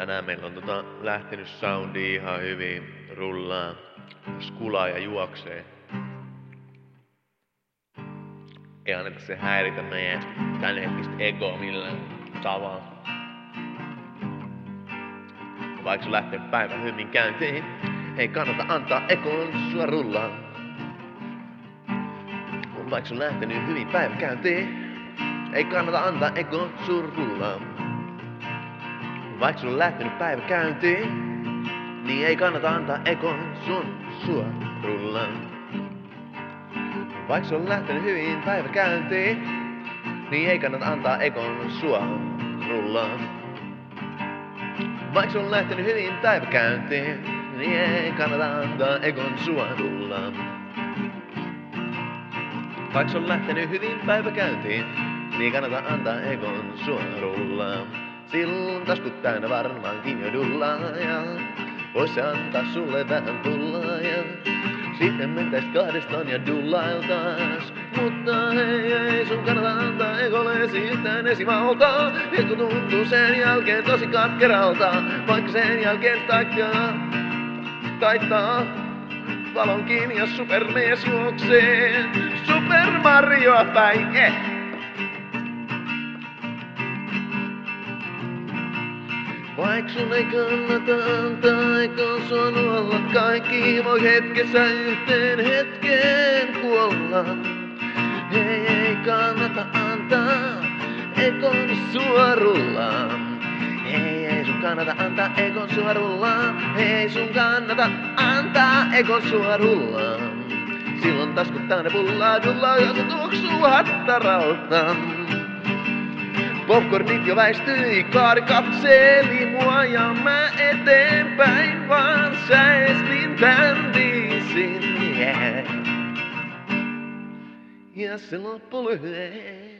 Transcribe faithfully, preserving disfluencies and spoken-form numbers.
Tänään meillä on tota, lähtenyt soundi ihan hyvin rullaa. Skulaa ja juoksee. Ei anneta se häiritä meidän tämänhetkistä egoa millään tavalla. Vaikka sun lähtee päivä hyvin käyntiin, ei kannata antaa egon sua rullaa. Vaikka sun lähtenyt hyvin päivä käyntiin, ei kannata antaa egon sua rullaa. Vaikka sun lähtenyt päivä käyntiin, niin ei kannata antaa egon sun sua rullaa. Vaikka sun lähtenyt hyvin päivä käyntiin, niin ei kannata antaa egon sua rullaa. Vaikka sun lähtenyt hyvin päivä käyntiin, niin ei kannata antaa egon sua rullaa. Vaikka sun lähtenyt hyvin päivä käyntiin, niin kannata antaa egon sua rullaa. Silloin taskut täynnä varmaankin jo dullaa ja vois se antaa sulle vähän tullaa ja sitten mentäis kahdestaan ja dullailtaas. Mutta hei, ei sun kannata antaa egollesi yhtään esivaltaa. Ego tuntuu sen jälkeen tosi katkeralta, vaikka sen jälkeen taittaa, taittaa valonkin ja supermies juoksee Super Marioa päin. Eh. Vaik sun ei kannata antaa egon sua nuolla, kaikki voi hetkessä yhteen hetkeen kuolla. Hei, ei kannata antaa egon sua rullaa. Hei, ei sun kannata antaa egon sua rullaa. Hei, sun kannata antaa egon sua rullaa. Silloin taskut täynnä pullaa dullaa ja se tuoksuu hattaralta. Popcornit jo väistyi, Kaari katseli mua ja mä eteenpäin vaan säestin tän biisin, yeah. Ja se loppu lyhyen.